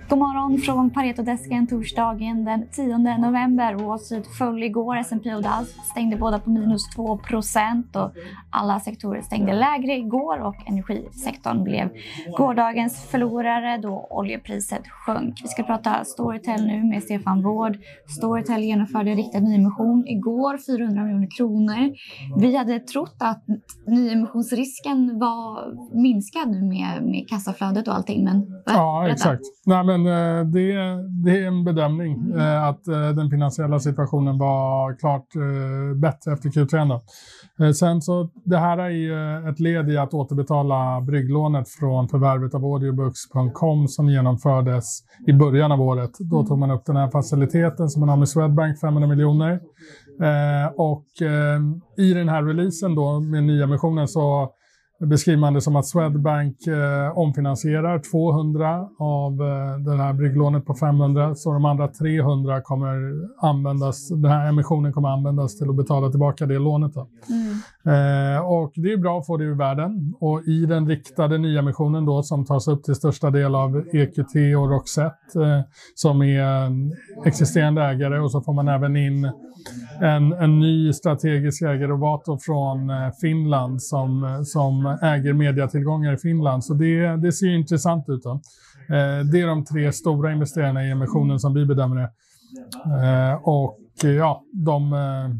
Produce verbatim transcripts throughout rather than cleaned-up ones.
God morgon från Paretodesken torsdagen den tionde november. Wall Street föll igår. S and P och Dow stängde båda på minus två procent och alla sektorer stängde lägre igår och energisektorn blev gårdagens förlorare då oljepriset sjönk. Vi ska prata Storytel nu med Stefan Wård. Storytel genomförde riktad nyemission igår, fyrahundra miljoner kronor. Vi hade trott att nyemissionsrisken var minskad nu med, med kassaflödet och allting, men ja, exakt. Nej, men det, det är en bedömning mm. att den finansiella situationen var klart bättre efter Q tre. Då. Sen så, det här är ju ett led i att återbetala brygglånet från förvärvet av audiobooks punkt com som genomfördes i början av året. Då tog man upp den här faciliteten som man har med Swedbank, femhundra miljoner. Eh, och eh, i den här releasen då med nyemissionen så beskriver man det som att Swedbank eh, omfinansierar tvåhundra av eh, det här brygglånet på femhundra, så de andra trehundra kommer användas, den här emissionen kommer användas till att betala tillbaka det lånet då. Mm. Eh, och det är bra att få det ur världen, och i den riktade nyemissionen då som tas upp till största del av E Q T och Roxette eh, som är existerande ägare, och så får man även in en, en ny strategisk ägare, Ovato från eh, Finland som, som äger mediatillgångar i Finland. Så det, det ser intressant ut då. Eh, det är de tre stora investerarna i emissionen som vi bedömer det. Eh, och ja, de,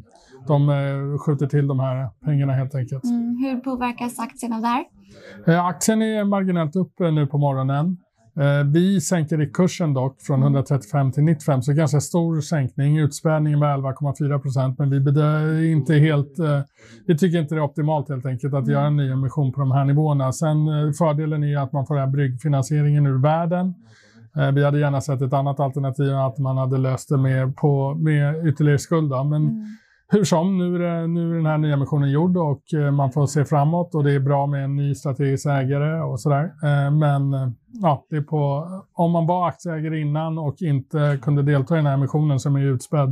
de skjuter till de här pengarna helt enkelt. Mm, hur påverkas aktien av det här? Eh, aktien är marginellt upp nu på morgonen. Vi sänker i kursen dock från hundratrettiofem till nittiofem, så ganska stor sänkning. Utspädningen var elva komma fyra procent, men vi bedömer inte helt, vi tycker inte det är optimalt helt enkelt att göra en ny emission på de här nivåerna. Sen fördelen är att man får den här bryggfinansieringen ur världen. Vi hade gärna sett ett annat alternativ, att man hade löst det med, på, med ytterligare skuld då. Men mm. hur som, nu är, det, nu är den här nya emissionen gjord och man får se framåt, och det är bra med en ny strategisk ägare och sådär. Men ja, det är på, om man var aktieägare innan och inte kunde delta i den här emissionen som är utspädd,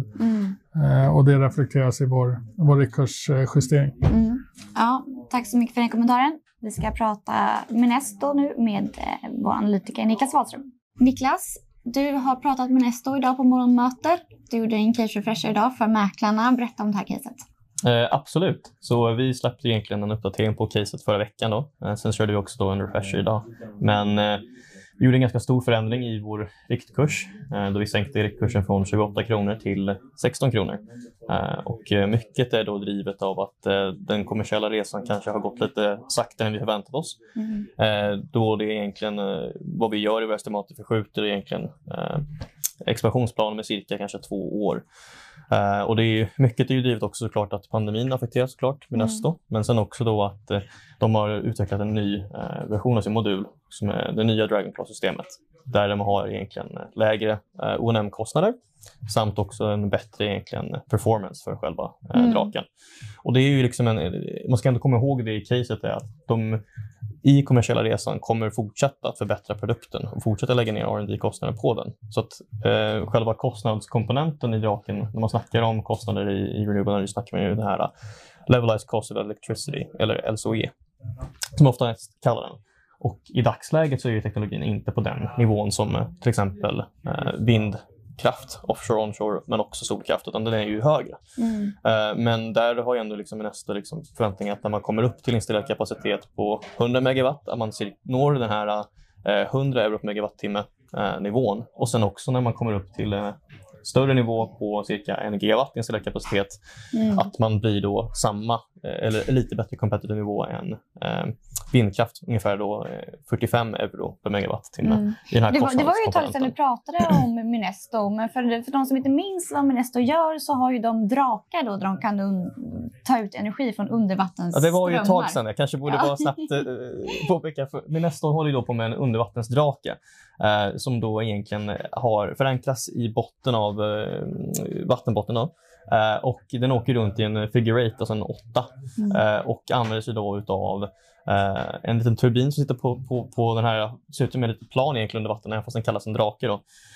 mm. och det reflekteras i vår, vår kursjustering. Mm. Ja, tack så mycket för den kommentaren. Vi ska prata Minesto nu med vår analytiker Niklas Wahlström. Niklas, du har pratat med Minesto idag på morgonmötet. Du gjorde en case refresher idag för mäklarna. Berätta om det här caset. Eh, absolut. Så vi släppte egentligen en uppdatering på caset förra veckan då. Eh, sen körde vi också då en refresher idag. Men eh, vi gjorde en ganska stor förändring i vår riktkurs. Eh, då vi sänkte riktkursen från tjugoåtta kronor till sexton kronor. Eh, och eh, mycket är då drivet av att eh, den kommersiella resan kanske har gått lite saktare än vi förväntat oss. Mm. Eh, då det är egentligen eh, vad vi gör i våra estimater förskjuter egentligen eh, expansionsplanen med cirka kanske två år. Uh, och det är mycket är ju drivet också såklart att pandemin affekterar såklart Minesto, mm. men sen också då att uh, de har utvecklat en ny uh, version av sin modul som är det nya Dragonfly-systemet, där de har egentligen lägre uh, O och M-kostnader samt också en bättre egentligen performance för själva uh, mm. draken. Och det är ju liksom en, man ska ändå komma ihåg det i caset är att de i kommersiella resan kommer fortsätta att förbättra produkten och fortsätta lägga ner R and D-kostnader på den. Så att eh, själva kostnadskomponenten i draken, när man snackar om kostnader i, i renewable energy, snackar man ju den här levelized cost of electricity, eller L C O E, som ofta kallar den. Och i dagsläget så är ju teknologin inte på den nivån som eh, till exempel eh, vindkraft, offshore, onshore, men också solkraft, utan den är ju högre. Mm. Uh, men där har ju ändå liksom nästa liksom förväntning att när man kommer upp till installerad kapacitet på hundra megawatt, att man når den här uh, hundra euro per megawattimme uh, nivån. Och sen också när man kommer upp till uh, större nivå på cirka en gigawatt installerad kapacitet, mm. att man blir då samma uh, eller lite bättre competitive nivå än uh, vindkraft, ungefär då fyrtiofem euro per megawattimme. Mm. I den här det, var, det var ju ett tag sedan du pratade om Minesto, men för, för de som inte minns vad Minesto gör så har ju de drakar då, där de kan un, ta ut energi från undervattensströmmar. Ja, det var ju ett tag sedan, jag kanske borde ja. bara snabbt eh, påpeka, för Minesto håller ju då på med en undervattensdrake eh, som då egentligen har förankras i botten av eh, vattenbotten då. Uh, och den åker runt i en figure eight, alltså en åtta, mm. uh, och använder sig då utav uh, en liten turbin som sitter på, på, på den här, ser ut med lite plan egentligen under vatten, även fast den kallas en drake då.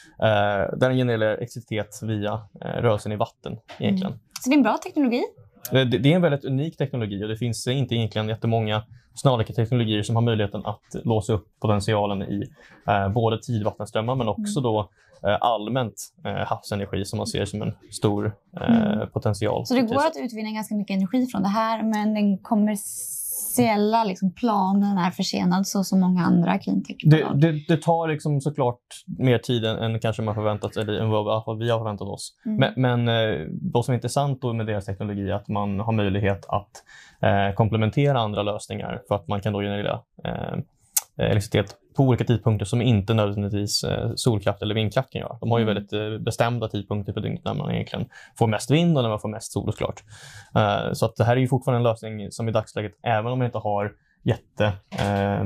Uh, den genererar elektricitet via uh, rörelsen i vatten egentligen. Mm. Så det är en bra teknologi? Det, det är en väldigt unik teknologi, och det finns inte egentligen jättemånga snarlika teknologier som har möjligheten att låsa upp potentialen i eh, både tidvattenströmmar men också då eh, allmänt eh, havsenergi som man ser som en stor eh, Mm. potential. Så det går att utvinna ganska mycket energi från det här, men den kommersiella liksom, planen är försenad så som många andra Det, cleantech-bolag. det, det tar liksom såklart mer tid än, än kanske man förväntat sig, eller än vad, vad vi har förväntat oss. Mm. Men, men eh, vad som är intressant då med deras teknologi är att man har möjlighet att eh, komplementera andra lösningar för att man kan då generera eh, elektricitet på olika tidpunkter som inte nödvändigtvis eh, solkraft eller vindkraft kan göra. De har ju Mm. väldigt eh, bestämda tidpunkter på dygnet när man egentligen får mest vind och när man får mest sol såklart. Eh, så att det här är ju fortfarande en lösning som i dagsläget, även om man inte har jätte eh,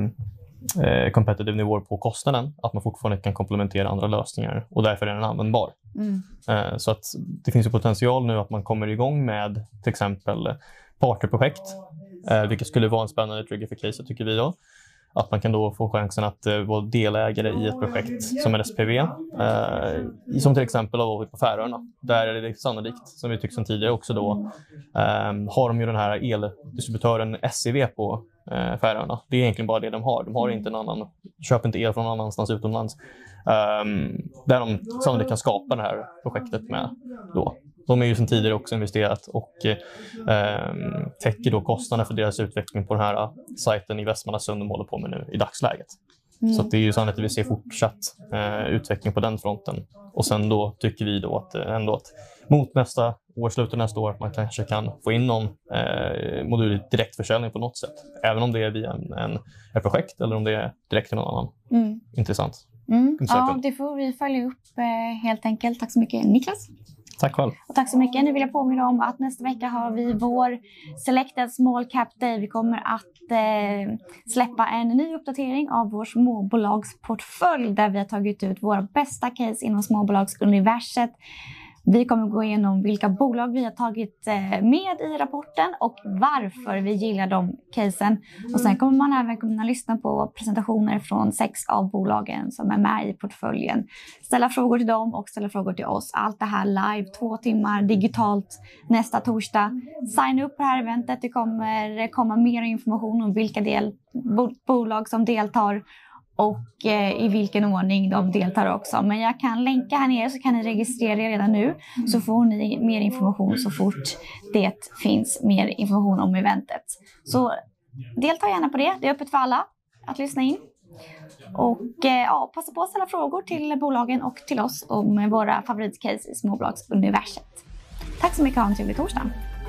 eh, competitive nivåer på kostnaden, att man fortfarande kan komplementera andra lösningar och därför är den användbar. Mm. Eh, så att det finns ju potential nu att man kommer igång med till exempel partnerprojekt, eh, vilket skulle vara en spännande trigger för caset tycker vi då. Att man kan då få chansen att uh, vara delägare i ett projekt som en S P V. Uh, som till exempel då på Färöarna. Där är det sannolikt, som vi tyckte som tidigare också då, um, har de ju den här eldistributören S E V på uh, Färöarna. Det är egentligen bara det de har. De har inte en annan, köper inte el från någon annanstans utomlands. Um, där de sannolikt kan skapa det här projektet med då. De är ju sedan tidigare också investerat och eh, täcker då kostnaderna för deras utveckling på den här sajten i Västmanlandsund de håller på med nu i dagsläget. Mm. Så att det är ju sannolikt att vi ser fortsatt eh, utveckling på den fronten. Och sen då tycker vi då att, ändå att mot nästa år, slutet nästa år, att man kanske kan få in någon eh, modul i direktförsäljning på något sätt. Även om det är via en, en, ett projekt eller om det är direkt till någon annan. Mm. Intressant. Mm. Ja, det får vi följa upp eh, helt enkelt. Tack så mycket Niklas. Tack själv. Och tack så mycket. Nu vill jag påminna om att nästa vecka har vi vår Selected Small Cap Day. Vi kommer att eh, släppa en ny uppdatering av vår småbolagsportfölj där vi har tagit ut våra bästa case inom småbolagsuniverset. Vi kommer gå igenom vilka bolag vi har tagit med i rapporten och varför vi gillar de casen. Och sen kommer man även kunna lyssna på presentationer från sex av bolagen som är med i portföljen. Ställa frågor till dem och ställa frågor till oss. Allt det här live, två timmar digitalt nästa torsdag. Signa upp på det här eventet. Det kommer komma mer information om vilka del, bo, bolag som deltar. Och eh, i vilken ordning de deltar också. Men jag kan länka här nere så kan ni registrera er redan nu. Så får ni mer information så fort det finns mer information om eventet. Så delta gärna på det. Det är öppet för alla att lyssna in. Och eh, ja, passa på att ställa frågor till bolagen och till oss om våra favoritcase i småbolagsuniverset. Tack så mycket och ha en trevlig torsdag.